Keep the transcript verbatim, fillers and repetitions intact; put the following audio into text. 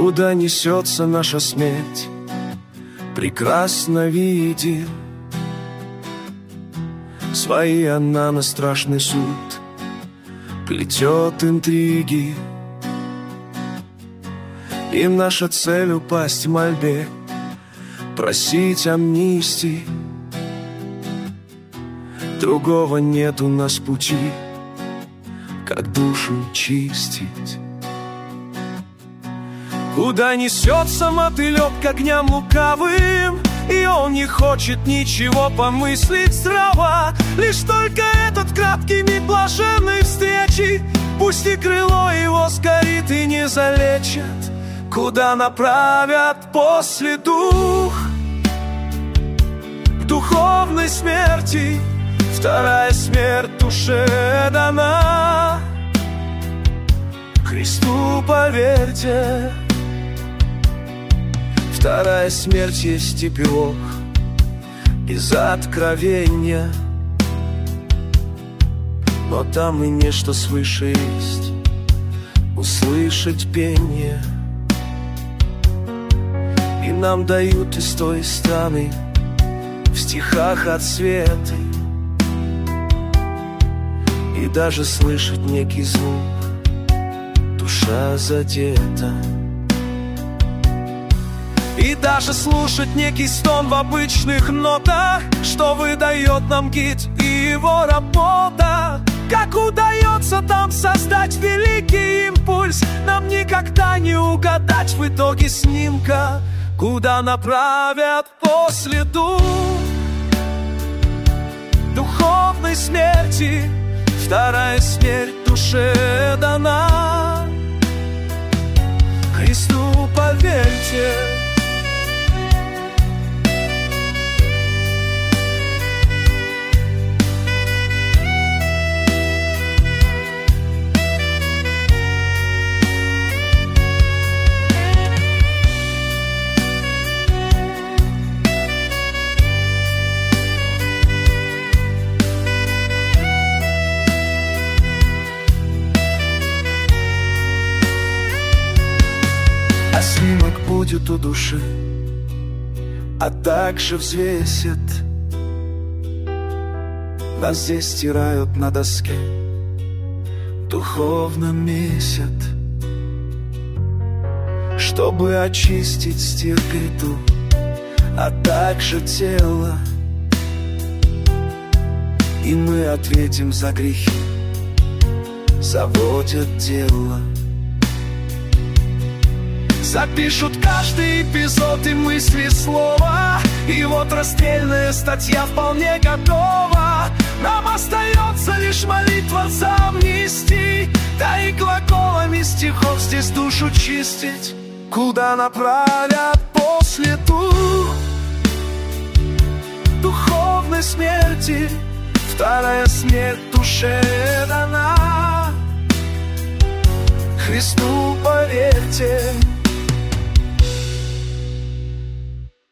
Куда несется наша смерть, прекрасно видим. Свои она на страшный суд плетет интриги, и наша цель упасть в мольбе, просить амнистии. Другого нет у нас пути, как душу чистить. Куда несется мотылек к огням лукавым, и он не хочет ничего помыслить здраво. Лишь только этот краткий миг блаженной встречи, пусть и крыло его сгорит и не залечат. Куда направят после дух? К духовной смерти. Вторая смерть душе дана. Христу поверьте, вторая смерть есть эпилог из откровения. Но там и нечто свыше есть, услышать пение. И нам дают из той страны в стихах отсветы, и даже слышать некий звук душа задета. И даже слушать некий стон в обычных нотах, что выдает нам гид и его работа. Как удается там создать великий импульс, нам никогда не угадать в итоге снимка. Куда направят после дух духовной смерти? Вторая смерть душе дана. Христу поверьте. А снимок будет у души, а также взвесят. Нас здесь стирают на доске, духовно месят, чтобы очистить стиркой, а также тело. И мы ответим за грехи, заводят дело. Запишут каждый эпизод и мысли слова, и вот расстрельная статья вполне готова. Нам остается лишь молитва за амнистии, да и глаголами стихов здесь душу чистить. Куда направят после дух духовной смерти? Вторая смерть душе дана. Христу поверьте.